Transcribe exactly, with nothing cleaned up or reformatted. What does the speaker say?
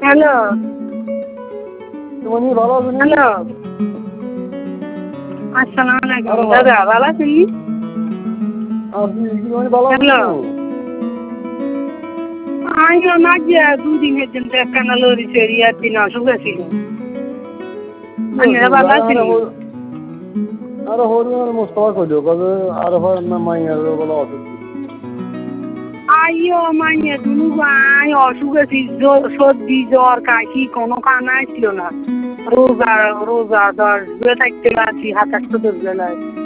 Hello তুমি ভালো আছো? হ্যালো আসসালামু আলাইকুম দাদা ভালো আছেন? হ্যালো আমিও না গিয়া দুদিনের জন্য একখানা লরি চড়ি আর দিন অসুখ ছিল আপনারা ভালো আছেন? আরে হরিয়ার মোস্তফা কইলো কবে আর হয় না মাইয়ার বলা অসুখ আইও মাইয়া দুনু ভাই অসুখ আছে সর্দি জ্বর কাশি কোনো কানা ছিল না রোজা রোজা দশ বেলা থাকতে আছি হাত আটশো দশ বেলায়